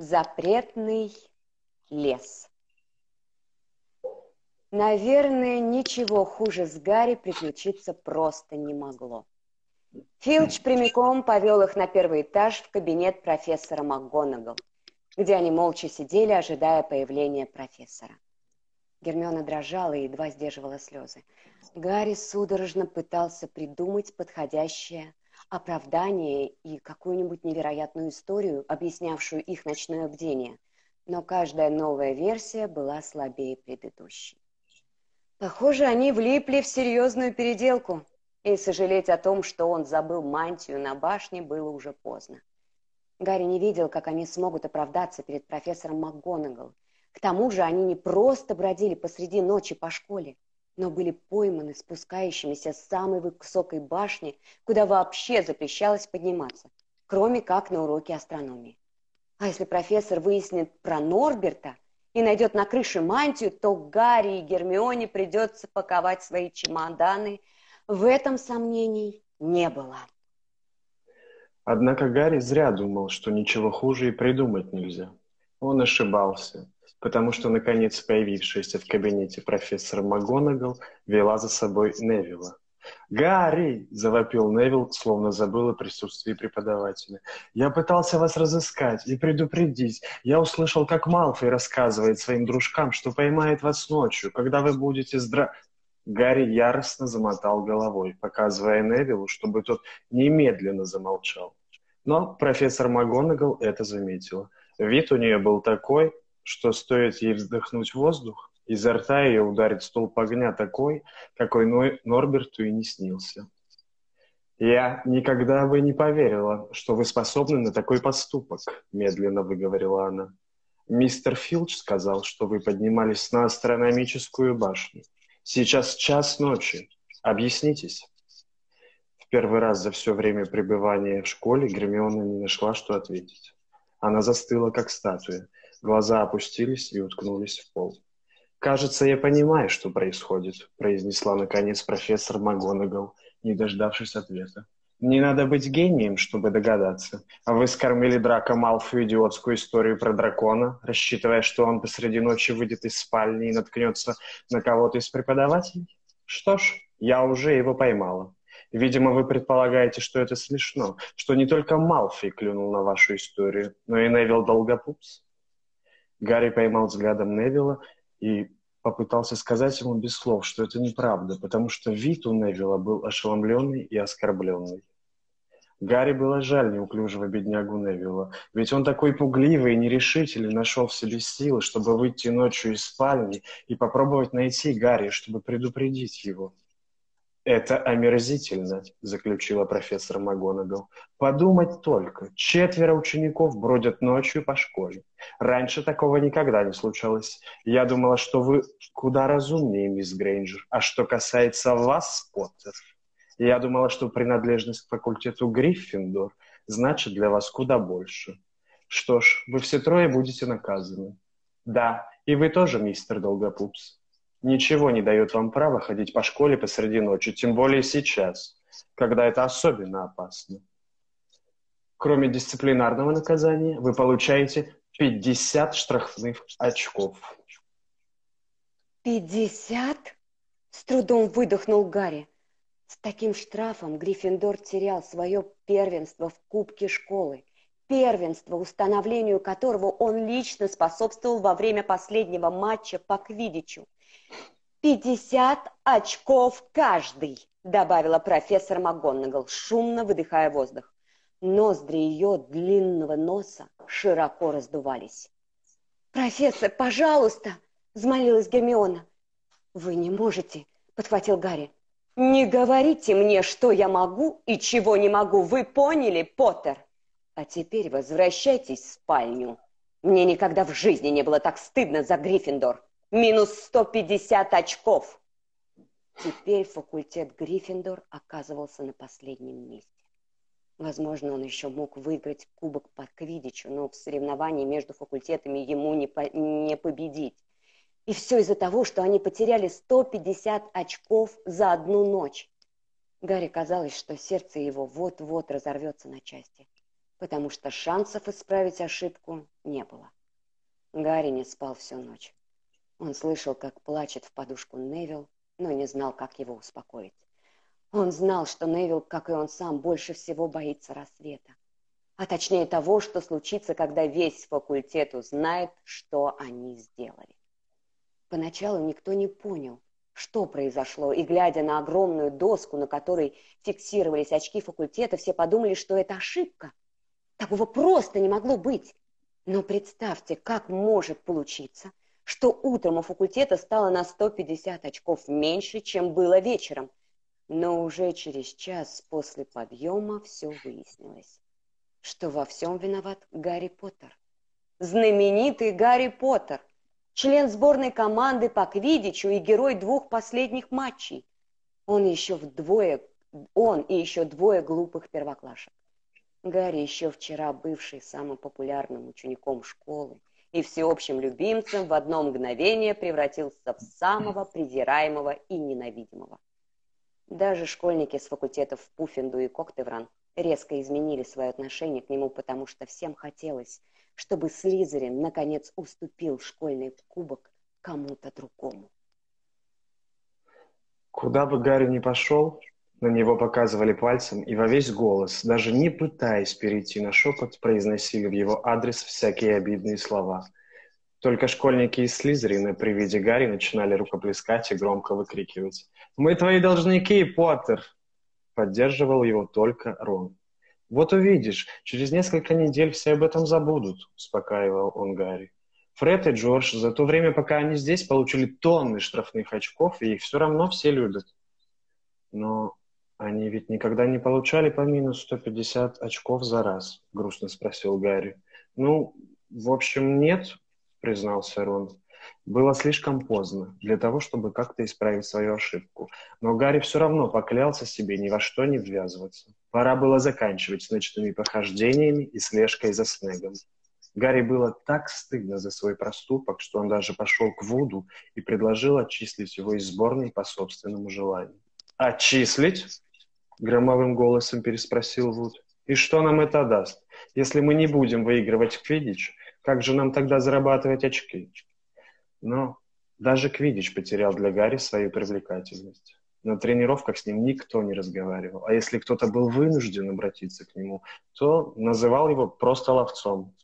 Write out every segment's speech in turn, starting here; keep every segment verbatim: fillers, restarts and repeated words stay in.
Запретный лес. Наверное, ничего хуже с Гарри приключиться просто не могло. Филч прямиком повел их на первый этаж в кабинет профессора МакГонагал, где они молча сидели, ожидая появления профессора. Гермиона дрожала и едва сдерживала слезы. Гарри судорожно пытался придумать подходящее оправдание и какую-нибудь невероятную историю, объяснявшую их ночное бдение, но каждая новая версия была слабее предыдущей. Похоже, они влипли в серьезную переделку, и сожалеть о том, что он забыл мантию на башне, было уже поздно. Гарри не видел, как они смогут оправдаться перед профессором МакГонагал. К тому же они не просто бродили посреди ночи по школе, но были пойманы спускающимися с самой высокой башни, куда вообще запрещалось подниматься, кроме как на уроке астрономии. А если профессор выяснит про Норберта и найдет на крыше мантию, то Гарри и Гермионе придется паковать свои чемоданы. В этом сомнений не было. Однако Гарри зря думал, что ничего хуже и придумать нельзя. Он ошибался, потому что, наконец, появившаяся в кабинете профессора МакГонагал вела за собой Невилла. «Гарри!» – завопил Невилл, словно забыл о присутствии преподавателя. «Я пытался вас разыскать и предупредить. Я услышал, как Малфой рассказывает своим дружкам, что поймает вас ночью, когда вы будете здра...» Гарри яростно замотал головой, показывая Невиллу, чтобы тот немедленно замолчал. Но профессор МакГонагал это заметила. Вид у нее был такой, что стоит ей вздохнуть воздух, изо рта ее ударит столб огня такой, какой Норберту и не снился. «Я никогда бы не поверила, что вы способны на такой поступок», — медленно выговорила она. «Мистер Филч сказал, что вы поднимались на астрономическую башню. Сейчас час ночи. Объяснитесь». В первый раз за все время пребывания в школе Гермиона не нашла, что ответить. Она застыла, как статуя. Глаза опустились и уткнулись в пол. «Кажется, я понимаю, что происходит», — произнесла наконец профессор МакГонагал, не дождавшись ответа. «Не надо быть гением, чтобы догадаться. А вы скормили Драко Малфою идиотскую историю про дракона, рассчитывая, что он посреди ночи выйдет из спальни и наткнется на кого-то из преподавателей? Что ж, я уже его поймала. Видимо, вы предполагаете, что это смешно, что не только Малфой клюнул на вашу историю, но и Невилл Долгопупс». Гарри поймал взглядом Невилла и попытался сказать ему без слов, что это неправда, потому что вид у Невилла был ошеломленный и оскорбленный. Гарри было жаль неуклюжего беднягу Невилла, ведь он такой пугливый и нерешительный нашел в себе силы, чтобы выйти ночью из спальни и попробовать найти Гарри, чтобы предупредить его. «Это омерзительно», — заключила профессор МакГонагал. «Подумать только, четверо учеников бродят ночью по школе. Раньше такого никогда не случалось. Я думала, что вы куда разумнее, мисс Грейнджер. А что касается вас, Поттер, я думала, что принадлежность к факультету Гриффиндор значит для вас куда больше. Что ж, вы все трое будете наказаны. Да, и вы тоже, мистер Долгопупс. Ничего не дает вам права ходить по школе посреди ночи, тем более сейчас, когда это особенно опасно. Кроме дисциплинарного наказания, вы получаете пятьдесят штрафных очков». «Пятьдесят?» — с трудом выдохнул Гарри. С таким штрафом Гриффиндор терял свое первенство в Кубке школы. Первенство, установлению которого он лично способствовал во время последнего матча по квиддичу. «Пятьдесят очков каждый», — добавила профессор МакГонагал, шумно выдыхая воздух. Ноздри ее длинного носа широко раздувались. «Профессор, пожалуйста!» — взмолилась Гермиона. «Вы не можете», — подхватил Гарри. «Не говорите мне, что я могу и чего не могу. Вы поняли, Поттер? А теперь возвращайтесь в спальню. Мне никогда в жизни не было так стыдно за Гриффиндор. Минус сто пятьдесят очков». Теперь факультет Гриффиндор оказывался на последнем месте. Возможно, он еще мог выиграть кубок по квиддичу, но в соревновании между факультетами ему не, по не победить. И все из-за того, что они потеряли сто пятьдесят очков за одну ночь. Гарри казалось, что сердце его вот-вот разорвется на части. потому что шансов исправить ошибку не было. Гарри не спал всю ночь. Он слышал, как плачет в подушку Невилл, но не знал, как его успокоить. Он знал, что Невилл, как и он сам, больше всего боится рассвета. А точнее того, что случится, когда весь факультет узнает, что они сделали. Поначалу никто не понял, что произошло, и, глядя на огромную доску, на которой фиксировались очки факультета, все подумали, что это ошибка. Такого просто не могло быть. Но представьте, как может получиться, что утром у факультета стало на сто пятьдесят очков меньше, чем было вечером. Но уже через час после подъема все выяснилось, что во всем виноват Гарри Поттер. Знаменитый Гарри Поттер, член сборной команды по квиддичу и герой двух последних матчей. Он еще вдвое, он и еще двое глупых первоклашек. Гарри, еще вчера бывший самым популярным учеником школы и всеобщим любимцем, в одно мгновение превратился в самого презираемого и ненавидимого. Даже школьники с факультетов Пуффинду и Коктевран резко изменили свое отношение к нему, потому что всем хотелось, чтобы Слизерин наконец уступил школьный кубок кому-то другому. Куда бы Гарри ни пошел, на него показывали пальцем и во весь голос, даже не пытаясь перейти на шепот, произносили в его адрес всякие обидные слова. Только школьники из Слизерина при виде Гарри начинали рукоплескать и громко выкрикивать: «Мы твои должники, Поттер!» Поддерживал его только Рон. «Вот увидишь, через несколько недель все об этом забудут», — успокаивал он Гарри. «Фред и Джордж за то время, пока они здесь, получили тонны штрафных очков, и их все равно все любят». «Но они ведь никогда не получали по минус сто пятьдесят очков за раз», — грустно спросил Гарри. «Ну, в общем, нет», — признался Рон. Было слишком поздно для того, чтобы как-то исправить свою ошибку. Но Гарри все равно поклялся себе ни во что не ввязываться. Пора было заканчивать с ночными похождениями и слежкой за Снегом. Гарри было так стыдно за свой проступок, что он даже пошел к Вуду и предложил отчислить его из сборной по собственному желанию. «Отчислить?» — громовым голосом переспросил Вуд. «И что нам это даст? Если мы не будем выигрывать в квиддич, как же нам тогда зарабатывать очки?» Но даже квиддич потерял для Гарри свою привлекательность. На тренировках с ним никто не разговаривал, а если кто-то был вынужден обратиться к нему, то называл его просто ловцом.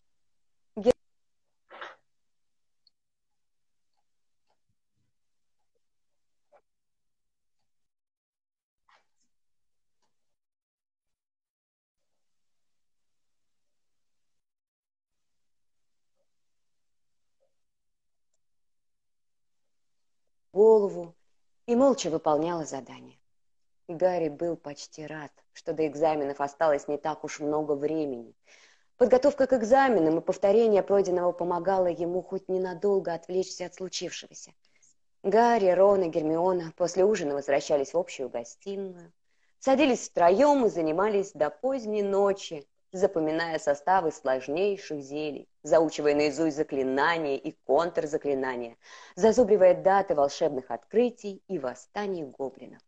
Голову и молча выполняла задание. Гарри был почти рад, что до экзаменов осталось не так уж много времени. Подготовка к экзаменам и повторение пройденного помогало ему хоть ненадолго отвлечься от случившегося. Гарри, Рон и Гермиона после ужина возвращались в общую гостиную, садились втроем и занимались до поздней ночи, запоминая составы сложнейших зелий, заучивая наизусть заклинания и контрзаклинания, зазубривая даты волшебных открытий и восстаний гоблинов.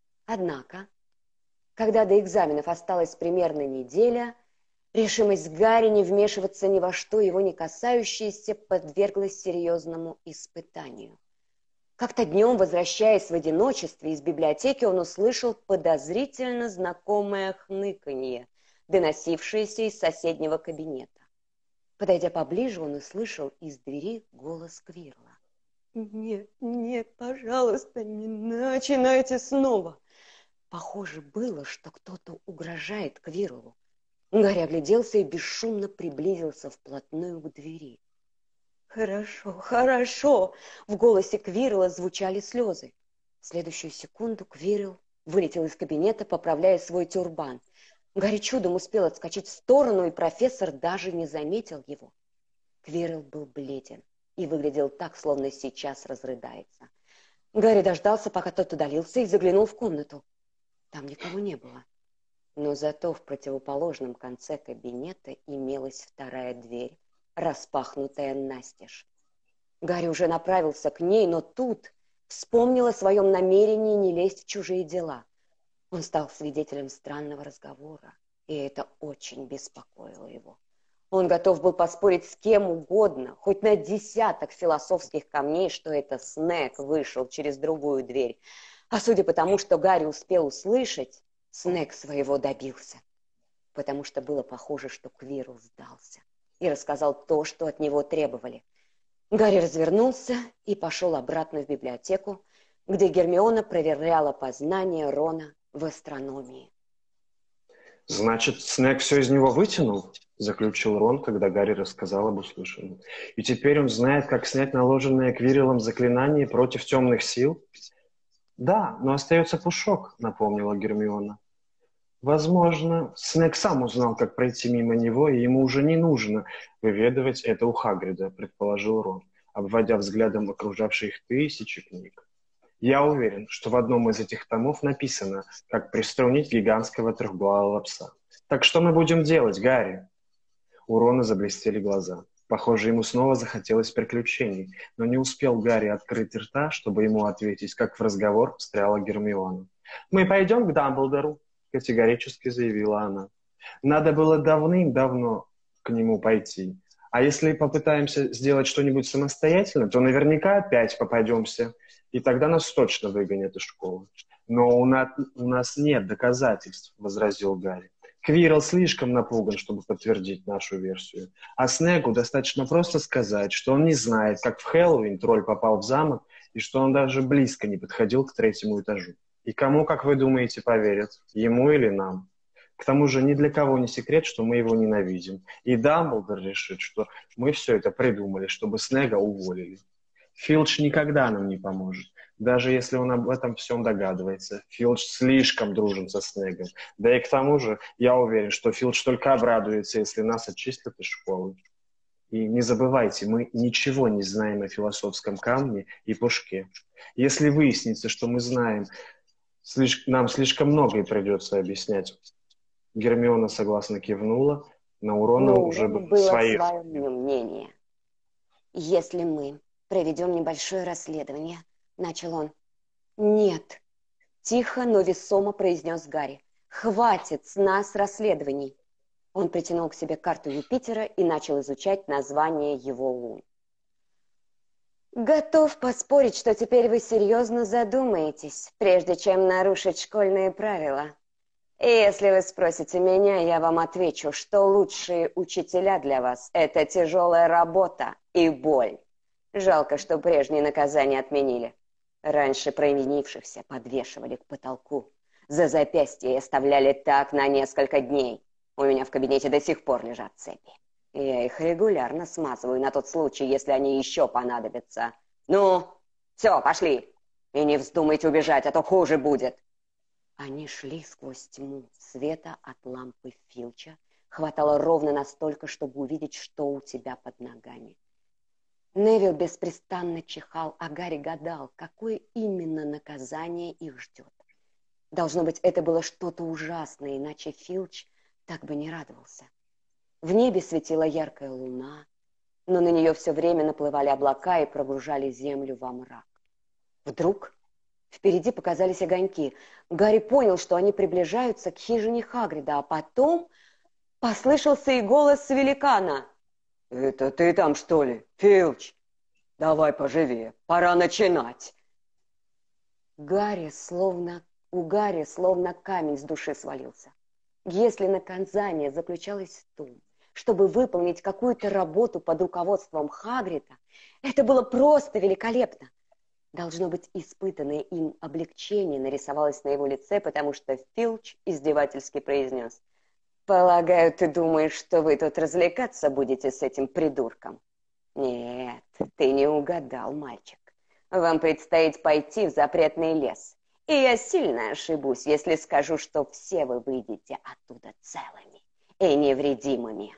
Однако, когда до экзаменов осталась примерно неделя, решимость Гарри не вмешиваться ни во что его не касающееся подверглась серьезному испытанию. Как-то днем, возвращаясь в одиночестве из библиотеки, он услышал подозрительно знакомое хныканье, доносившееся из соседнего кабинета. Подойдя поближе, он услышал из двери голос Квирла. «Нет, нет, пожалуйста, не начинайте снова!» Похоже было, что кто-то угрожает Квирлу. Гарри огляделся и бесшумно приблизился вплотную к двери. «Хорошо, хорошо!» В голосе Квирла звучали слезы. В следующую секунду Квирл вылетел из кабинета, поправляя свой тюрбан. Гарри чудом успел отскочить в сторону, и профессор даже не заметил его. Квирл был бледен и выглядел так, словно сейчас разрыдается. Гарри дождался, пока тот удалился, и заглянул в комнату. Там никого не было. Но зато в противоположном конце кабинета имелась вторая дверь, распахнутая настежь. Гарри уже направился к ней, но тут вспомнил о своем намерении не лезть в чужие дела. Он стал свидетелем странного разговора, и это очень беспокоило его. Он готов был поспорить с кем угодно, хоть на десяток философских камней, что это Снегг вышел через другую дверь. А судя по тому, что Гарри успел услышать, Снегг своего добился, потому что было похоже, что Квирл сдался и рассказал то, что от него требовали. Гарри развернулся и пошел обратно в библиотеку, где Гермиона проверяла познания Рона в астрономии. «Значит, Снегг все из него вытянул?» – заключил Рон, когда Гарри рассказал об услышанном. «И теперь он знает, как снять наложенное Квирреллом заклинание против темных сил?» «Да, но остается Пушок», – напомнила Гермиона. «Возможно, Снегг сам узнал, как пройти мимо него, и ему уже не нужно выведывать это у Хагрида», – предположил Рон, обводя взглядом окружавшие их тысячи книг. «Я уверен, что в одном из этих томов написано, как приструнить гигантского трехглавого пса. Так что мы будем делать, Гарри?» У Рона заблестели глаза. Похоже, ему снова захотелось приключений, но не успел Гарри открыть рта, чтобы ему ответить, как в разговор встряла Гермиона. «Мы пойдем к Дамблдору», — категорически заявила она. «Надо было давным-давно к нему пойти. А если попытаемся сделать что-нибудь самостоятельно, то наверняка опять попадемся, и тогда нас точно выгонят из школы». «Но у нас, у нас нет доказательств», — возразил Гарри. «Квиррелл слишком напуган, чтобы подтвердить нашу версию. А Снеггу достаточно просто сказать, что он не знает, как в Хэллоуин тролль попал в замок, и что он даже близко не подходил к третьему этажу. И кому, как вы думаете, поверят? Ему или нам? К тому же ни для кого не секрет, что мы его ненавидим. И Дамблдор решит, что мы все это придумали, чтобы Снегга уволили. Филч никогда нам не поможет, даже если он об этом всем догадывается. Филч слишком дружен со Снеггом. Да и к тому же, я уверен, что Филч только обрадуется, если нас отчислят из школы. И не забывайте, мы ничего не знаем о философском камне и Пушке. Если выяснится, что мы знаем, слишком, нам слишком многое придется объяснять». Гермиона согласно кивнула, но у Рона Но уже было свои... свое мнение. «Если мы проведем небольшое расследование», — начал он. «Нет», — тихо, но весомо произнес Гарри. «Хватит с нас расследований». Он притянул к себе карту Юпитера и начал изучать название его лун. «Готов поспорить, что теперь вы серьезно задумаетесь, прежде чем нарушить школьные правила. И если вы спросите меня, я вам отвечу, что лучшие учителя для вас – это тяжелая работа и боль. Жалко, что прежние наказания отменили. Раньше провинившихся подвешивали к потолку. За запястье и оставляли так на несколько дней. У меня в кабинете до сих пор лежат цепи. Я их регулярно смазываю на тот случай, если они еще понадобятся. Ну, все, пошли. И не вздумайте убежать, а то хуже будет». Они шли сквозь тьму. Света от лампы Филча хватало ровно настолько, чтобы увидеть, что у тебя под ногами. Невилл беспрестанно чихал, а Гарри гадал, какое именно наказание их ждет. Должно быть, это было что-то ужасное, иначе Филч так бы не радовался. В небе светила яркая луна, но на нее все время наплывали облака и погружали землю во мрак. Вдруг впереди показались огоньки. Гарри понял, что они приближаются к хижине Хагрида, а потом послышался и голос великана. «Это ты там, что ли, Филч? Давай поживее, пора начинать». Гарри словно, у Гарри словно камень с души свалился. Если наказание заключалось в том, чтобы выполнить какую-то работу под руководством Хагрида, это было просто великолепно. Должно быть, испытанное им облегчение нарисовалось на его лице, потому что Филч издевательски произнес: «Полагаю, ты думаешь, что вы тут развлекаться будете с этим придурком?» «Нет, ты не угадал, мальчик. Вам предстоит пойти в запретный лес. И я сильно ошибусь, если скажу, что все вы выйдете оттуда целыми и невредимыми».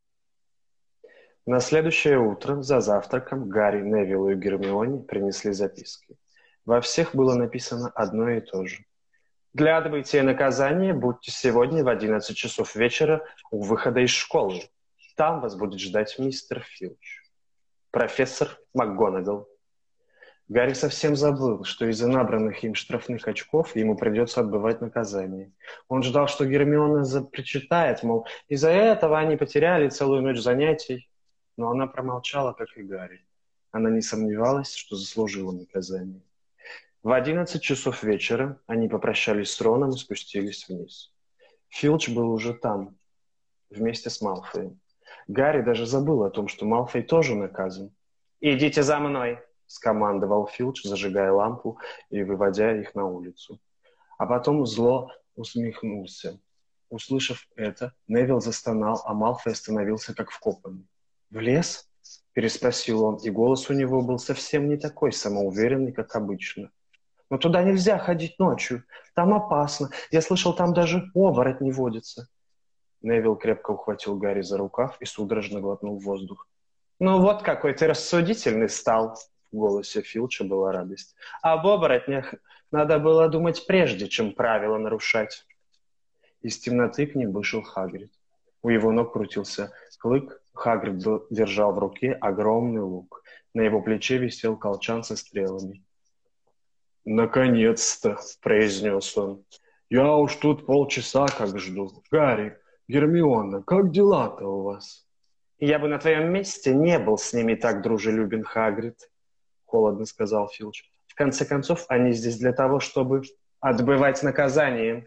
На следующее утро за завтраком Гарри, Невиллу и Гермионе принесли записки. Во всех было написано одно и то же. «Для отбытия наказания будьте сегодня в одиннадцать часов вечера у выхода из школы. Там вас будет ждать мистер Филч. Профессор МакГонагал». Гарри совсем забыл, что из-за набранных им штрафных очков ему придется отбывать наказание. Он ждал, что Гермиона запричитает, мол, из-за этого они потеряли целую ночь занятий. Но она промолчала, как и Гарри. Она не сомневалась, что заслужила наказание. В одиннадцать часов вечера они попрощались с Роном и спустились вниз. Филч был уже там, вместе с Малфоем. Гарри даже забыл о том, что Малфой тоже наказан. «Идите за мной!» — скомандовал Филч, зажигая лампу и выводя их на улицу. А потом зло усмехнулся. Услышав это, Невилл застонал, а Малфой остановился как вкопанный. «В лес?» — переспросил он, и голос у него был совсем не такой самоуверенный, как обычно. «Но туда нельзя ходить ночью. Там опасно. Я слышал, там даже оборотни водятся». Невилл крепко ухватил Гарри за рукав и судорожно глотнул воздух. «Ну вот какой ты рассудительный стал!» В голосе Филча была радость. «Об оборотнях надо было думать прежде, чем правила нарушать». Из темноты к ним вышел Хагрид. У его ног крутился клык. Хагрид держал в руке огромный лук. На его плече висел колчан со стрелами. «Наконец-то!» — произнес он. «Я уж тут полчаса как жду. Гарри, Гермиона, как дела-то у вас?» «Я бы на твоем месте не был с ними так дружелюбен, Хагрид», — холодно сказал Филч. «В конце концов, они здесь для того, чтобы отбывать наказание».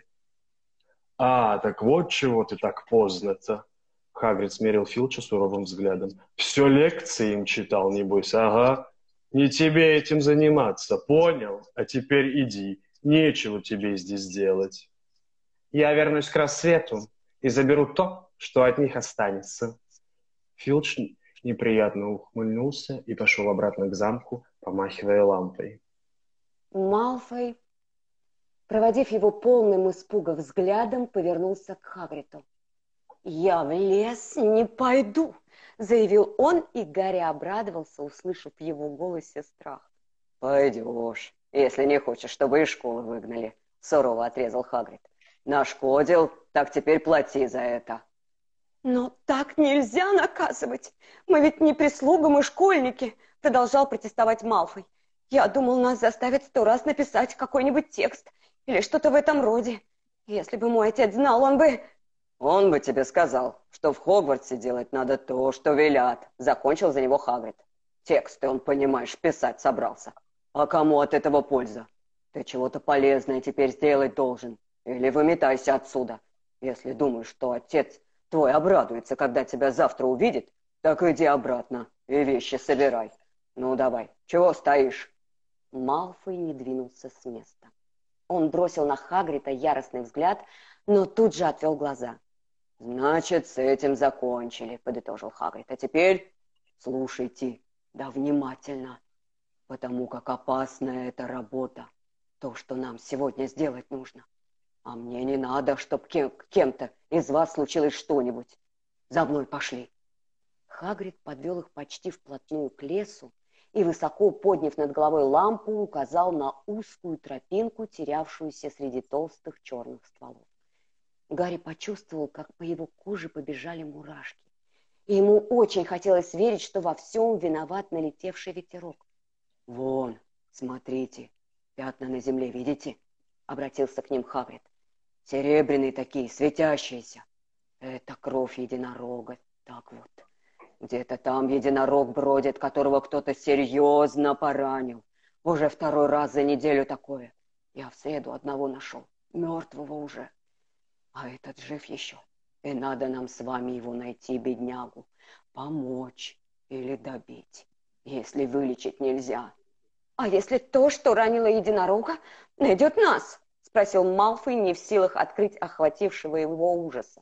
«А, так вот чего ты так поздно-то!» Хагрид смерил Филча суровым взглядом. «Все лекции им читал, небось, ага. Не тебе этим заниматься, понял? А теперь иди, нечего тебе здесь делать». «Я вернусь к рассвету и заберу то, что от них останется». Филч неприятно ухмыльнулся и пошел обратно к замку, помахивая лампой. Малфой, проводив его полным испуга взглядом, повернулся к Хагриду. «Я в лес не пойду», — заявил он, и Гарри обрадовался, услышав в его голосе страх. «Пойдешь, если не хочешь, чтобы из школы выгнали», — сурово отрезал Хагрид. «Нашкодил, так теперь плати за это». «Но так нельзя наказывать. Мы ведь не прислуга, мы школьники», — продолжал протестовать Малфой. «Я думал, нас заставят сто раз написать какой-нибудь текст или что-то в этом роде. Если бы мой отец знал, он бы...» «Он бы тебе сказал, что в Хогвартсе делать надо то, что велят», — закончил за него Хагрид. «Тексты он, понимаешь, писать собрался. А кому от этого польза? Ты чего-то полезное теперь сделать должен. Или выметайся отсюда. Если думаешь, что отец твой обрадуется, когда тебя завтра увидит, так иди обратно и вещи собирай. Ну давай, чего стоишь?» Малфой не двинулся с места. Он бросил на Хагрида яростный взгляд, но тут же отвел глаза. «Значит, с этим закончили», — подытожил Хагрид. «А теперь слушайте, да внимательно, потому как опасная эта работа, то, что нам сегодня сделать нужно. А мне не надо, чтоб кем- кем-то из вас случилось что-нибудь. За мной пошли». Хагрид подвел их почти вплотную к лесу и, высоко подняв над головой лампу, указал на узкую тропинку, терявшуюся среди толстых черных стволов. Гарри почувствовал, как по его коже побежали мурашки. И ему очень хотелось верить, что во всем виноват налетевший ветерок. «Вон, смотрите, пятна на земле, видите?» — обратился к ним Хагрид. «Серебряные такие, светящиеся. Это кровь единорога. Так вот, где-то там единорог бродит, которого кто-то серьезно поранил. Уже второй раз за неделю такое. Я в среду одного нашел, мертвого уже. А этот жив еще. И надо нам с вами его найти, беднягу, помочь или добить, если вылечить нельзя». «А если то, что ранило единорога, найдет нас?» — спросил Малфой, не в силах открыть охватившего его ужаса.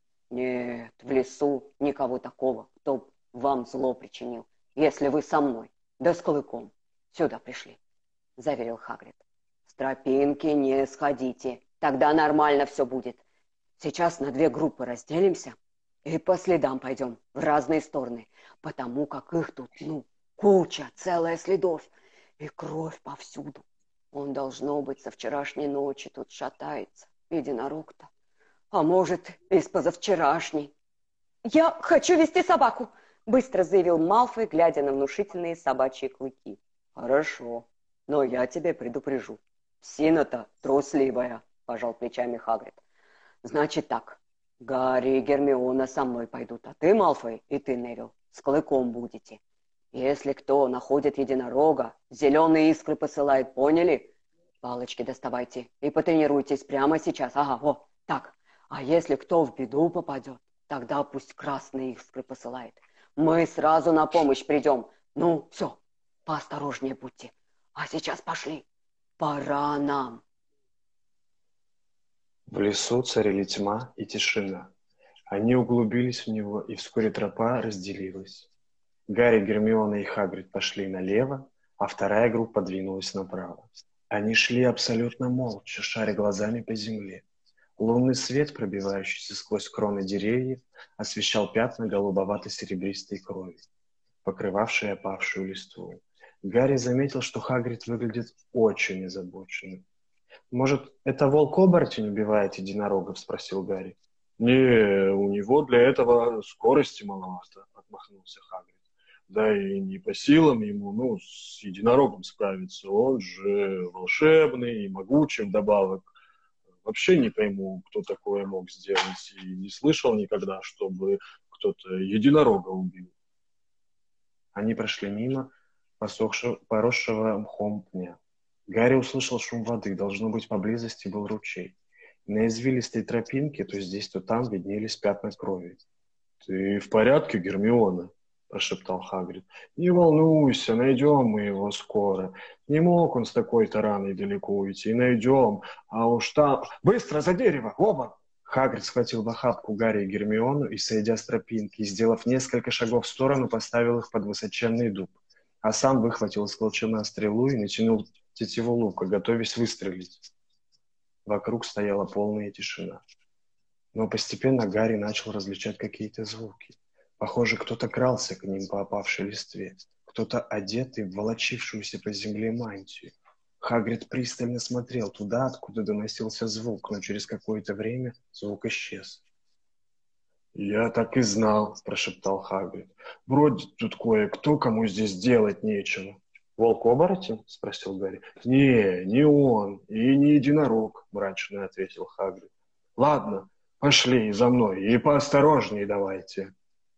«Нет, в лесу никого такого, кто вам зло причинил, если вы со мной, да с клыком, сюда пришли», — заверил Хагрид. «С тропинки не сходите, тогда нормально все будет. Сейчас на две группы разделимся и по следам пойдем в разные стороны, потому как их тут, ну, куча, целая следов, и кровь повсюду. Он, должно быть, со вчерашней ночи тут шатается, единорог-то. А может, и с позавчерашней». «Я хочу вести собаку», — быстро заявил Малфой, глядя на внушительные собачьи клыки. Хорошо, но я тебе предупрежу. Псина-то трусливая, пожал плечами Хагрид. Значит так, Гарри и Гермиона со мной пойдут, а ты, Малфой, и ты, Невилл, с Клыком будете. Если кто находит единорога, зеленые искры посылает, поняли? Палочки доставайте и потренируйтесь прямо сейчас. Ага, вот, так. А если кто в беду попадет, тогда пусть красные искры посылает. Мы сразу на помощь придем. Ну, все, поосторожнее будьте. А сейчас пошли. Пора нам. В лесу царили тьма и тишина. Они углубились в него, и вскоре тропа разделилась. Гарри, Гермиона и Хагрид пошли налево, а вторая группа двинулась направо. Они шли абсолютно молча, шаря глазами по земле. Лунный свет, пробивающийся сквозь кроны деревьев, освещал пятна голубовато-серебристой крови, покрывавшие опавшую листву. Гарри заметил, что Хагрид выглядит очень озабоченным. «Может, это волк-оборотень убивает единорогов?» — спросил Гарри. «Не, у него для этого скорости маловато», — отмахнулся Хагрид. «Да и не по силам ему, ну, с единорогом справиться. Он же волшебный и могучий вдобавок. Вообще не пойму, кто такое мог сделать, и не слышал никогда, чтобы кто-то единорога убил». Они прошли мимо посохшего, поросшего мхом пня. Гарри услышал шум воды, должно быть, поблизости был ручей. На извилистой тропинке то здесь, то там виднелись пятна крови. «Ты в порядке, Гермиона?» – прошептал Хагрид. «Не волнуйся, найдем мы его скоро. Не мог он с такой-то раной далеко уйти. Найдем, а уж там... Быстро, за дерево, оба!» Хагрид схватил в охапку Гарри и Гермиону и, сойдя с тропинки, сделав несколько шагов в сторону, поставил их под высоченный дуб, а сам выхватил из колчана стрелу и натянул тетиву лука, готовясь выстрелить. Вокруг стояла полная тишина. Но постепенно Гарри начал различать какие-то звуки. Похоже, кто-то крался к ним по опавшей листве, кто-то одетый в волочившуюся по земле мантию. Хагрид пристально смотрел туда, откуда доносился звук, но через какое-то время звук исчез. «Я так и знал», – прошептал Хагрид. «Вроде тут кое-кто, кому здесь делать нечего». «Волк-оборотень?» – спросил Гарри. «Не, не он, и не единорог», – мрачно ответил Хагрид. «Ладно, пошли за мной, и поосторожнее давайте».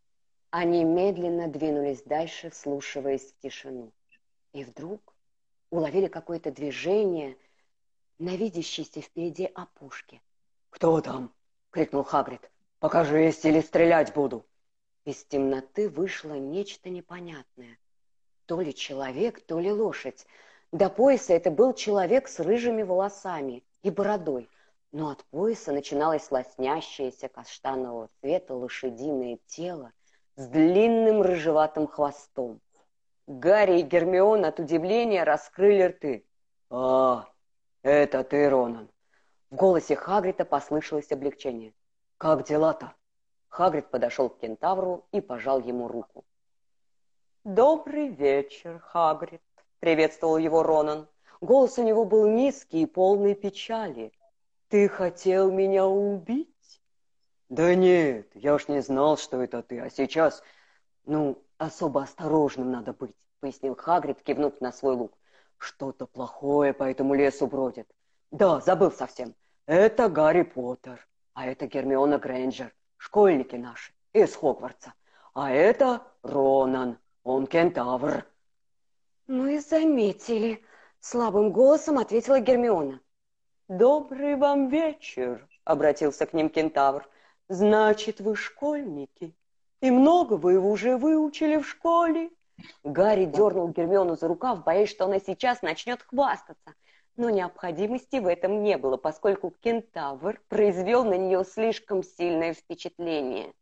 Они медленно двинулись дальше, вслушиваясь в тишину. И вдруг уловили какое-то движение на видящейся впереди опушке. «Кто там?» — крикнул Хагрид. «Покажись, или стрелять буду!» Из темноты вышло нечто непонятное. То ли человек, то ли лошадь. До пояса это был человек с рыжими волосами и бородой, но от пояса начиналось лоснящееся каштанового цвета лошадиное тело с длинным рыжеватым хвостом. Гарри и Гермиона от удивления раскрыли рты. «А, это ты, Ронан!» В голосе Хагрида послышалось облегчение. «Как дела-то?» Хагрид подошел к кентавру и пожал ему руку. «Добрый вечер, Хагрид», — приветствовал его Ронан. Голос у него был низкий и полный печали. «Ты хотел меня убить?» «Да нет, я уж не знал, что это ты, а сейчас, ну, особо осторожным надо быть», — пояснил Хагрид, кивнув на свой лук. «Что-то плохое по этому лесу бродит. Да, забыл совсем. Это Гарри Поттер, а это Гермиона Грейнджер, школьники наши, из Хогвартса. А это Ронан, он кентавр». «Мы заметили», — слабым голосом ответила Гермиона. «Добрый вам вечер», — обратился к ним кентавр. «Значит, вы школьники? И много вы уже выучили в школе?» Гарри дернул Гермиону за рукав, боясь, что она сейчас начнет хвастаться. Но необходимости в этом не было, поскольку кентавр произвел на нее слишком сильное впечатление.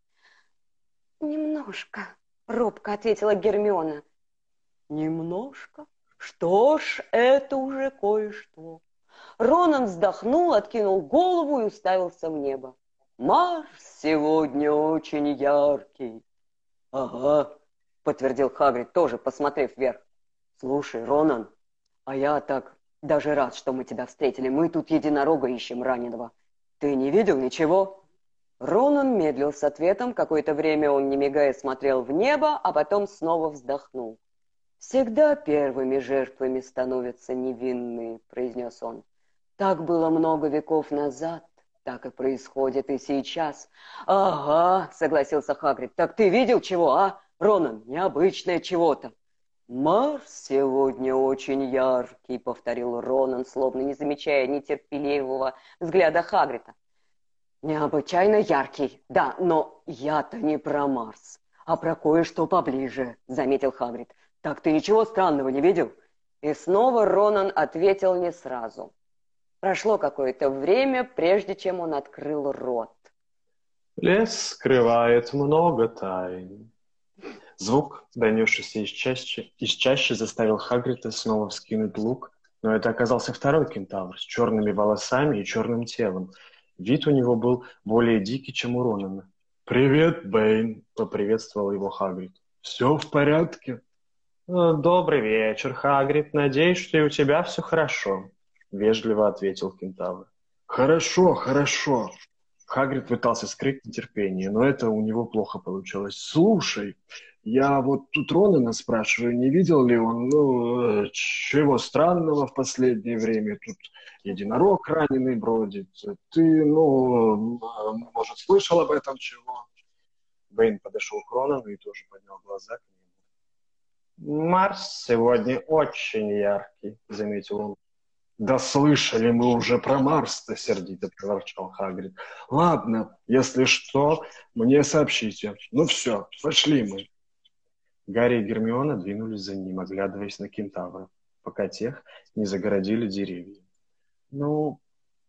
«Немножко», — робко ответила Гермиона. «Немножко? Что ж, это уже кое-что». Ронан вздохнул, откинул голову и уставился в небо. «Марс сегодня очень яркий». «Ага», — подтвердил Хагрид, тоже посмотрев вверх. «Слушай, Ронан, а я так даже рад, что мы тебя встретили. Мы тут единорога ищем раненого. Ты не видел ничего?» Ронан медлил с ответом. Какое-то время он, не мигая, смотрел в небо, а потом снова вздохнул. «Всегда первыми жертвами становятся невинные», — произнес он. «Так было много веков назад, так и происходит и сейчас». «Ага», — согласился Хагрид. «Так ты видел чего, а, Ронан? Необычное чего-то». «Марс сегодня очень яркий», — повторил Ронан, словно не замечая нетерпеливого взгляда Хагрида. «Необычайно яркий, да, но я-то не про Марс, а про кое-что поближе», — заметил Хагрид. «Так ты ничего странного не видел?» И снова Ронан ответил не сразу. Прошло какое-то время, прежде чем он открыл рот. «Лес скрывает много тайн». Звук, донесшийся из чащи, из чащи, заставил Хагрида снова вскинуть лук, но это оказался второй кентавр с черными волосами и черным телом. Вид у него был более дикий, чем у Ронана. «Привет, Бэйн!» — поприветствовал его Хагрид. «Все в порядке?» «Добрый вечер, Хагрид. Надеюсь, что и у тебя все хорошо», — вежливо ответил кентавр. «Хорошо, хорошо». Хагрид пытался скрыть нетерпение, но это у него плохо получалось. «Слушай, я вот тут Ронана спрашиваю, не видел ли он, ну, чего странного в последнее время? Тут единорог раненый бродит. Ты, ну, может, слышал об этом чего?» Бэйн подошел к Ронану и тоже поднял глаза к нему. «Марс сегодня очень яркий», — заметил он. «Да слышали мы уже про Марс-то», — сердито проворчал Хагрид. «Ладно, если что, мне сообщите. Ну все, пошли мы». Гарри и Гермиона двинулись за ним, оглядываясь на кентавров, пока тех не загородили деревья. «Ну,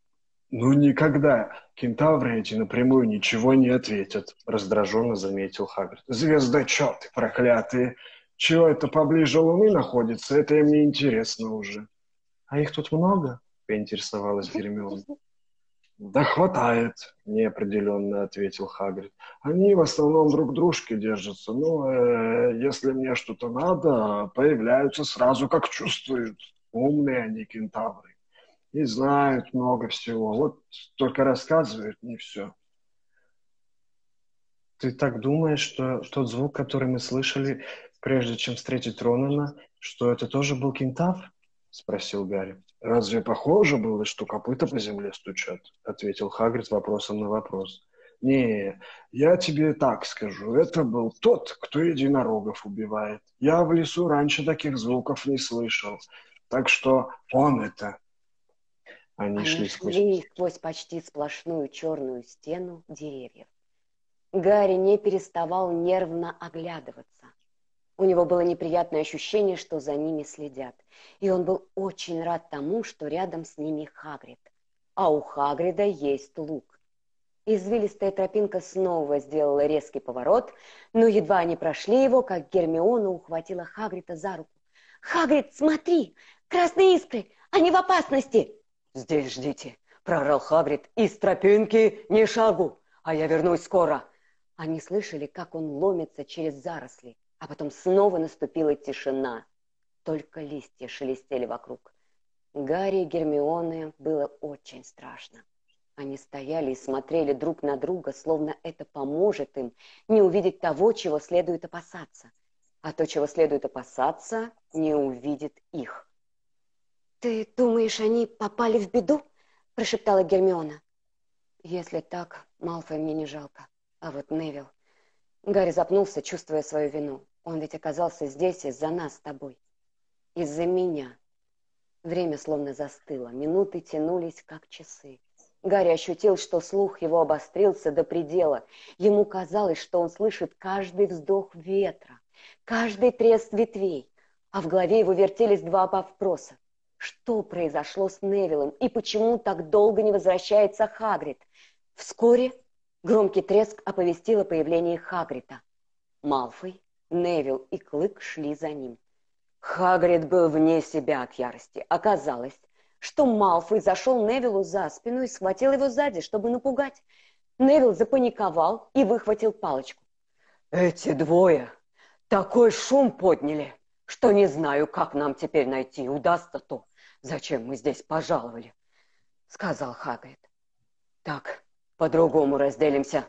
ну никогда кентавры эти напрямую ничего не ответят», — раздраженно заметил Хагрид. «Звездочеты проклятые! Чего это поближе Луны находится, это им не интересно уже». «А их тут много?» — поинтересовалась Гермиона. «Да хватает», — неопределенно ответил Хагрид. «Они в основном друг дружки держатся, но э, если мне что-то надо, появляются сразу, как чувствуют. Умные они, кентавры, и знают много всего. Вот только рассказывают не все». «Ты так думаешь, что тот звук, который мы слышали, прежде чем встретить Ронана, что это тоже был кентавр?» — спросил Гарри. «Разве похоже было, что копыта по земле стучат?» — ответил Хагрид вопросом на вопрос. «Не, я тебе так скажу, это был тот, кто единорогов убивает. Я в лесу раньше таких звуков не слышал, так что он это». Они, Они шли сквозь... шли сквозь почти сплошную черную стену деревьев. Гарри не переставал нервно оглядываться. У него было неприятное ощущение, что за ними следят. И он был очень рад тому, что рядом с ними Хагрид. А у Хагрида есть лук. Извилистая тропинка снова сделала резкий поворот, но едва они прошли его, как Гермиона ухватила Хагрида за руку. «Хагрид, смотри! Красные искры! Они в опасности!» «Здесь ждите!» — прорал Хагрид. «Из тропинки ни шагу, а я вернусь скоро!» Они слышали, как он ломится через заросли. А потом снова наступила тишина. Только листья шелестели вокруг. Гарри и Гермионе было очень страшно. Они стояли и смотрели друг на друга, словно это поможет им не увидеть того, чего следует опасаться. А то, чего следует опасаться, не увидит их. «Ты думаешь, они попали в беду?» – прошептала Гермиона. «Если так, Малфоя мне не жалко. А вот Невилл...» Гарри запнулся, чувствуя свою вину. Он ведь оказался здесь из-за нас с тобой. Из-за меня. Время словно застыло. Минуты тянулись, как часы. Гарри ощутил, что слух его обострился до предела. Ему казалось, что он слышит каждый вздох ветра, каждый треск ветвей. А в голове его вертелись два вопроса. Что произошло с Невиллом и почему так долго не возвращается Хагрид? Вскоре громкий треск оповестил о появлении Хагрида. Малфой, Невилл и Клык шли за ним. Хагрид был вне себя от ярости. Оказалось, что Малфой зашел Невиллу за спину и схватил его сзади, чтобы напугать. Невилл запаниковал и выхватил палочку. «Эти двое такой шум подняли, что не знаю, как нам теперь найти, удастся то, зачем мы здесь пожаловали», — сказал Хагрид. «Так, по-другому разделимся.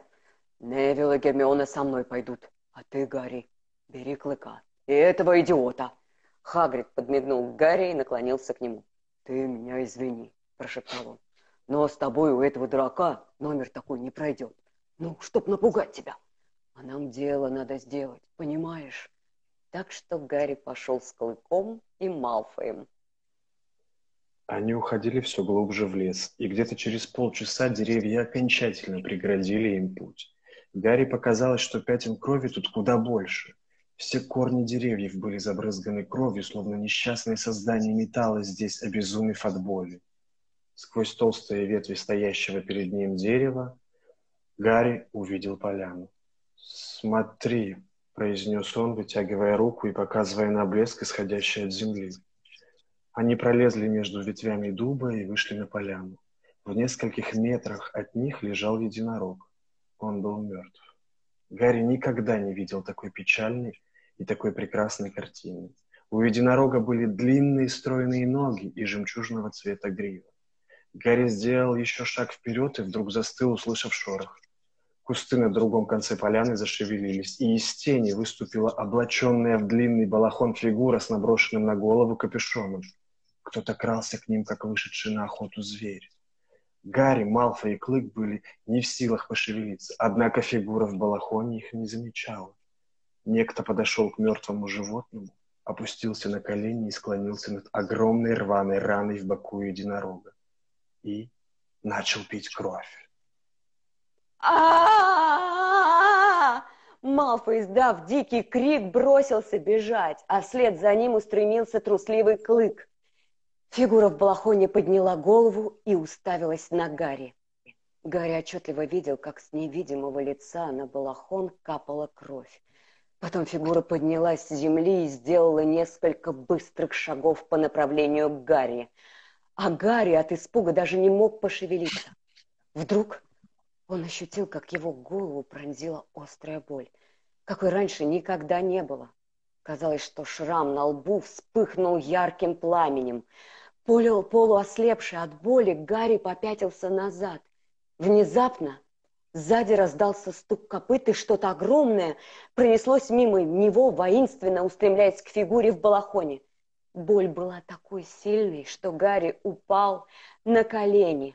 Невилл и Гермиона со мной пойдут, а ты, Гарри, бери Клыка и этого идиота. Хагрид подмигнул Гарри и наклонился к нему. «Ты меня извини», – прошептал он. «Но с тобой у этого дурака номер такой не пройдет. Ну, чтоб напугать тебя. А нам дело надо сделать, понимаешь?» Так что Гарри пошел с Клыком и Малфоем. Они уходили все глубже в лес, и где-то через полчаса деревья окончательно преградили им путь. Гарри показалось, что пятен крови тут куда больше. Все корни деревьев были забрызганы кровью, словно несчастное создание металлось здесь, обезумев от боли. Сквозь толстые ветви стоящего перед ним дерева Гарри увидел поляну. «Смотри», — произнес он, вытягивая руку и показывая на блеск, исходящий от земли. Они пролезли между ветвями дуба и вышли на поляну. В нескольких метрах от них лежал единорог. Он был мертв. Гарри никогда не видел такой печальной и такой прекрасной картины. У единорога были длинные стройные ноги и жемчужного цвета грива. Гарри сделал еще шаг вперед и вдруг застыл, услышав шорох. Кусты на другом конце поляны зашевелились, и из тени выступила облаченная в длинный балахон фигура с наброшенным на голову капюшоном. Кто-то крался к ним, как вышедший на охоту зверь. Гарри, Малфой и Клык были не в силах пошевелиться, однако фигура в балахоне их не замечала. Некто подошел к мертвому животному, опустился на колени и склонился над огромной рваной раной в боку единорога. И начал пить кровь. А-а-а! Малфой, издав дикий крик, бросился бежать, а вслед за ним устремился трусливый Клык. Фигура в балахоне подняла голову и уставилась на Гарри. Гарри отчетливо видел, как с невидимого лица на балахон капала кровь. Потом фигура поднялась с земли и сделала несколько быстрых шагов по направлению к Гарри. А Гарри от испуга даже не мог пошевелиться. Вдруг он ощутил, как его голову пронзила острая боль, какой раньше никогда не было. Казалось, что шрам на лбу вспыхнул ярким пламенем. Полу, полуослепший от боли, Гарри попятился назад. Внезапно сзади раздался стук копыт, и что-то огромное пронеслось мимо него, воинственно устремляясь к фигуре в балахоне. Боль была такой сильной, что Гарри упал на колени.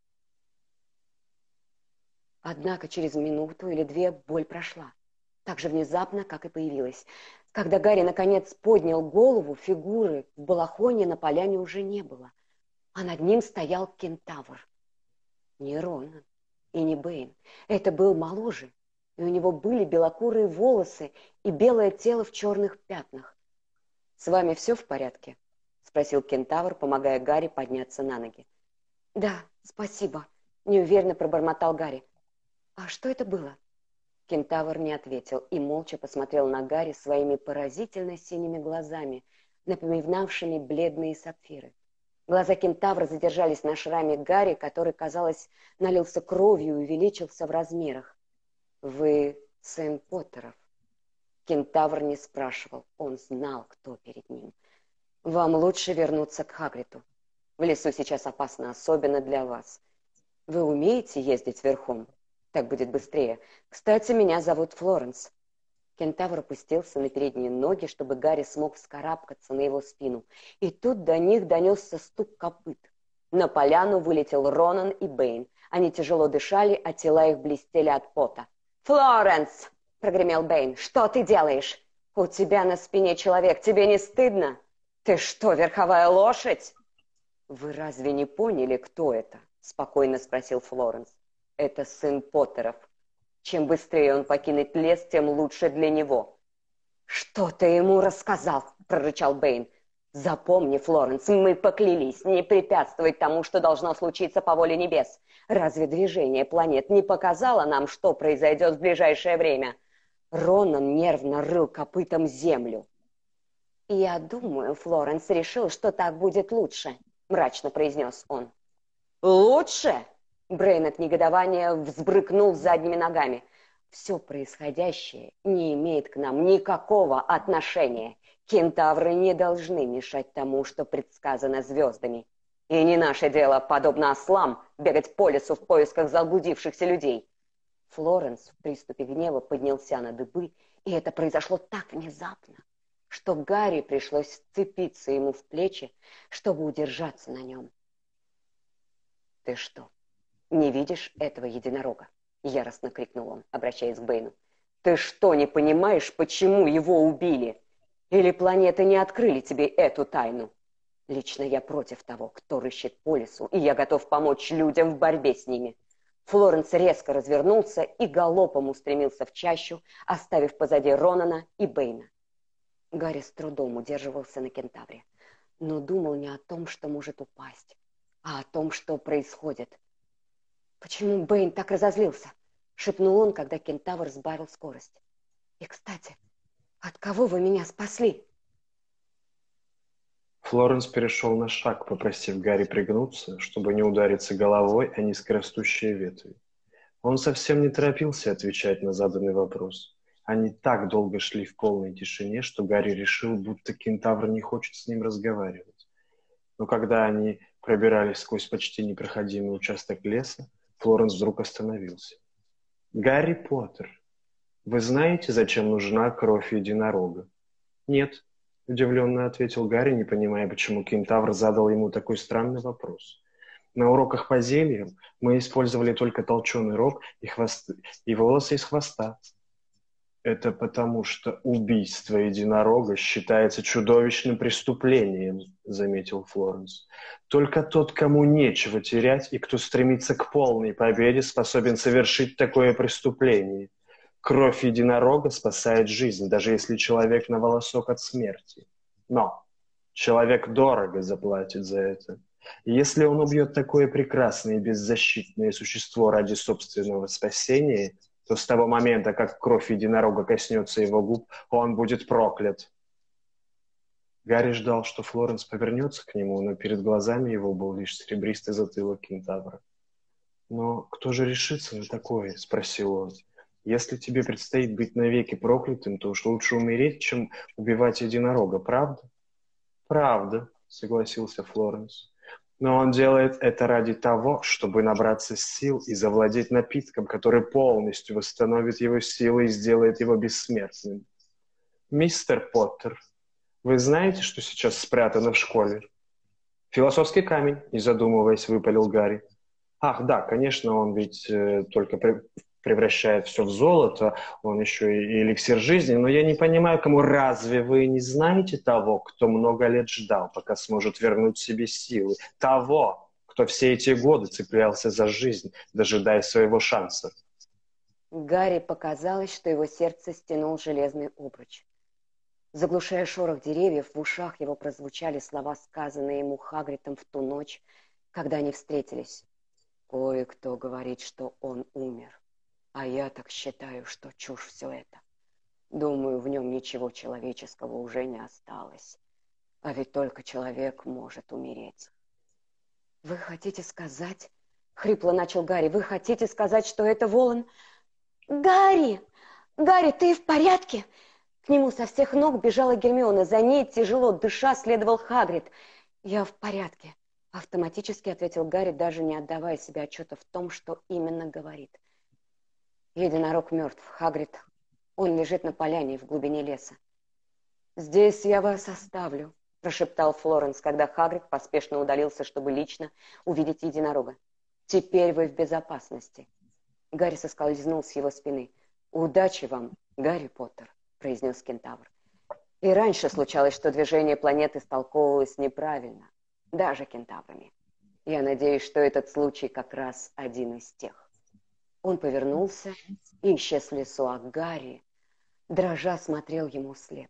Однако через минуту или две боль прошла, так же внезапно, как и появилась. Когда Гарри наконец поднял голову, фигуры в балахоне на поляне уже не было, а над ним стоял кентавр. Не Ронан и не Бэйн. Это был моложе, и у него были белокурые волосы и белое тело в черных пятнах. «С вами все в порядке?» — спросил кентавр, помогая Гарри подняться на ноги. «Да, спасибо», — неуверенно пробормотал Гарри. «А что это было?» Кентавр не ответил и молча посмотрел на Гарри своими поразительно синими глазами, напоминавшими бледные сапфиры. Глаза кентавра задержались на шраме Гарри, который, казалось, налился кровью и увеличился в размерах. «Вы Сэм Поттеров?» Кентавр не спрашивал, он знал, кто перед ним. «Вам лучше вернуться к Хагриду. В лесу сейчас опасно, особенно для вас. Вы умеете ездить верхом? Так будет быстрее. Кстати, меня зовут Флоренс». Кентавр опустился на передние ноги, чтобы Гарри смог вскарабкаться на его спину. И тут до них донесся стук копыт. На поляну вылетел Ронан и Бэйн. Они тяжело дышали, а тела их блестели от пота. «Флоренс!» — прогремел Бэйн. «Что ты делаешь? У тебя на спине человек. Тебе не стыдно? Ты что, верховая лошадь?» «Вы разве не поняли, кто это?» — спокойно спросил Флоренс. «Это сын Поттеров. Чем быстрее он покинет лес, тем лучше для него». «Что ты ему рассказал?» — прорычал Бэйн. «Запомни, Флоренс, мы поклялись не препятствовать тому, что должно случиться по воле небес. Разве движение планет не показало нам, что произойдет в ближайшее время?» Ронан нервно рыл копытом землю. «Я думаю, Флоренс решил, что так будет лучше», — мрачно произнес он. «Лучше?» Брейн от негодования взбрыкнул задними ногами. «Все происходящее не имеет к нам никакого отношения. Кентавры не должны мешать тому, что предсказано звездами. И не наше дело, подобно ослам, бегать по лесу в поисках заблудившихся людей». Флоренс в приступе гнева поднялся на дыбы, и это произошло так внезапно, что Гарри пришлось вцепиться ему в плечи, чтобы удержаться на нем. «Ты что, не видишь этого единорога?» — яростно крикнул он, обращаясь к Бэйну. «Ты что, не понимаешь, почему его убили? Или планеты не открыли тебе эту тайну? Лично я против того, кто рыщет по лесу, и я готов помочь людям в борьбе с ними». Флоренс резко развернулся и галопом устремился в чащу, оставив позади Ронана и Бэйна. Гарри с трудом удерживался на кентавре, но думал не о том, что может упасть, а о том, что происходит. «Почему Бэйн так разозлился?» — шепнул он, когда кентавр сбавил скорость. «И, кстати, от кого вы меня спасли?» Флоренс перешел на шаг, попросив Гарри пригнуться, чтобы не удариться головой о низкорастущие ветви. Он совсем не торопился отвечать на заданный вопрос. Они так долго шли в полной тишине, что Гарри решил, будто кентавр не хочет с ним разговаривать. Но когда они пробирались сквозь почти непроходимый участок леса, Флоренс вдруг остановился. «Гарри Поттер, вы знаете, зачем нужна кровь единорога?» «Нет», — удивленно ответил Гарри, не понимая, почему кентавр задал ему такой странный вопрос. «На уроках по зельям мы использовали только толченый рог и, хвост... и волосы из хвоста». «Это потому, что убийство единорога считается чудовищным преступлением», — заметил Флоренс. «Только тот, кому нечего терять и кто стремится к полной победе, способен совершить такое преступление. Кровь единорога спасает жизнь, даже если человек на волосок от смерти. Но человек дорого заплатит за это. И если он убьет такое прекрасное и беззащитное существо ради собственного спасения, то с того момента, как кровь единорога коснется его губ, он будет проклят». Гарри ждал, что Флоренс повернется к нему, но перед глазами его был лишь серебристый затылок кентавра. «Но кто же решится на такое?» — спросил он. «Если тебе предстоит быть навеки проклятым, то уж лучше умереть, чем убивать единорога, правда?» «Правда», — согласился Флоренс. «Но он делает это ради того, чтобы набраться сил и завладеть напитком, который полностью восстановит его силы и сделает его бессмертным. Мистер Поттер, вы знаете, что сейчас спрятано в школе?» «Философский камень», — не задумываясь, выпалил Гарри. «Ах, да, конечно, он ведь э, только при... превращает все в золото, он еще и эликсир жизни, но я не понимаю, кому разве вы не знаете того, кто много лет ждал, пока сможет вернуть себе силы, того, кто все эти годы цеплялся за жизнь, дожидаясь своего шанса?» Гарри показалось, что его сердце стянул железный обруч. Заглушая шорох деревьев, в ушах его прозвучали слова, сказанные ему Хагридом в ту ночь, когда они встретились. «Кое-кто говорит, что он умер. А я так считаю, что чушь все это. Думаю, в нем ничего человеческого уже не осталось. А ведь только человек может умереть». «Вы хотите сказать...» — хрипло начал Гарри. «Вы хотите сказать, что это Волан...» «Гарри! Гарри, ты в порядке?» К нему со всех ног бежала Гермиона. За ней, тяжело дыша, следовал Хагрид. «Я в порядке», — автоматически ответил Гарри, даже не отдавая себе отчета в том, что именно говорит. «Единорог мертв, Хагрид. Он лежит на поляне в глубине леса». «Здесь я вас оставлю», — прошептал Флоренс, когда Хагрид поспешно удалился, чтобы лично увидеть единорога. «Теперь вы в безопасности». Гарри соскользнул с его спины. «Удачи вам, Гарри Поттер», — произнес кентавр. И раньше случалось, что движение планеты истолковывалось неправильно, даже кентаврами. Я надеюсь, что этот случай как раз один из тех. Он повернулся и исчез в лесу, а Гарри, дрожа, смотрел ему вслед.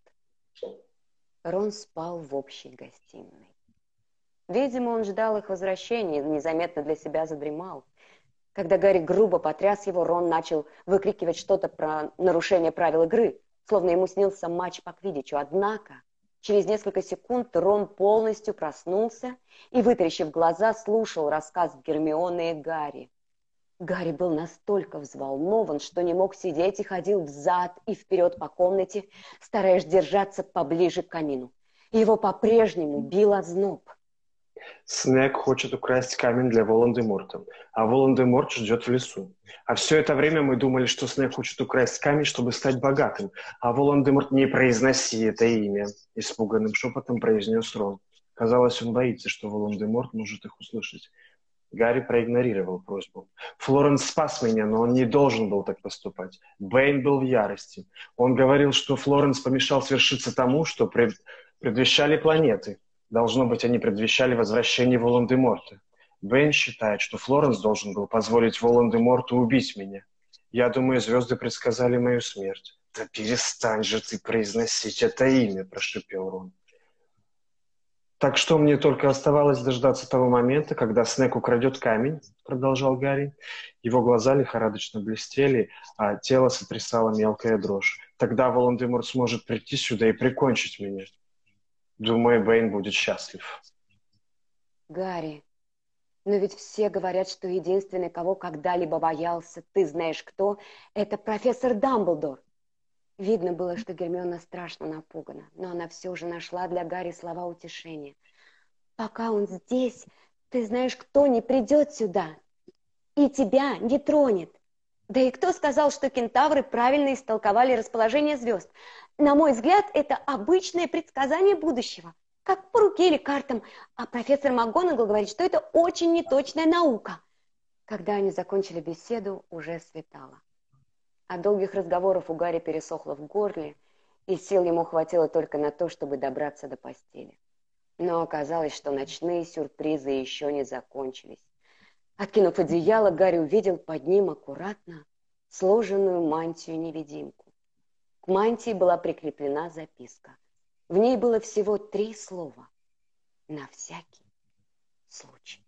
Рон спал в общей гостиной. Видимо, он ждал их возвращения и незаметно для себя задремал. Когда Гарри грубо потряс его, Рон начал выкрикивать что-то про нарушение правил игры, словно ему снился матч по квиддичу. Однако через несколько секунд Рон полностью проснулся и, вытаращив глаза, слушал рассказ Гермионы и Гарри. Гарри был настолько взволнован, что не мог сидеть и ходил взад и вперед по комнате, стараясь держаться поближе к камину. Его по-прежнему бил озноб. Снег хочет украсть камень для Волан-де-Морта, а Волан-де-Морт ждет в лесу. А все это время мы думали, что Снег хочет украсть камень, чтобы стать богатым, а Волан-де-Морт не произноси это имя, испуганным шепотом произнес Рон. Казалось, он боится, что Волан-де-Морт может их услышать. Гарри проигнорировал просьбу. Флоренс спас меня, но он не должен был так поступать. Бэйн был в ярости. Он говорил, что Флоренс помешал свершиться тому, что пред... предвещали планеты. Должно быть, они предвещали возвращение Волан-де-Морта. Бэйн считает, что Флоренс должен был позволить Волан-де-Морту убить меня. Я думаю, звезды предсказали мою смерть. «Да перестань же ты произносить это имя», – прошипел Рон. «Так что мне только оставалось дождаться того момента, когда Снег украдет камень», — продолжал Гарри. Его глаза лихорадочно блестели, а тело сотрясало мелкая дрожь. «Тогда Волан-де-Морт сможет прийти сюда и прикончить меня. Думаю, Бэйн будет счастлив». Гарри, но ведь все говорят, что единственный, кого когда-либо боялся, ты знаешь кто, это профессор Дамблдор. Видно было, что Гермиона страшно напугана, но она все же нашла для Гарри слова утешения. «Пока он здесь, ты знаешь, кто не придет сюда и тебя не тронет. Да и кто сказал, что кентавры правильно истолковали расположение звезд? На мой взгляд, это обычное предсказание будущего, как по руке или картам, а профессор МакГонагал говорит, что это очень неточная наука». Когда они закончили беседу, уже светало. От долгих разговоров у Гарри пересохло в горле, и сил ему хватило только на то, чтобы добраться до постели. Но оказалось, что ночные сюрпризы еще не закончились. Откинув одеяло, Гарри увидел под ним аккуратно сложенную мантию-невидимку. К мантии была прикреплена записка. В ней было всего три слова. «На всякий случай».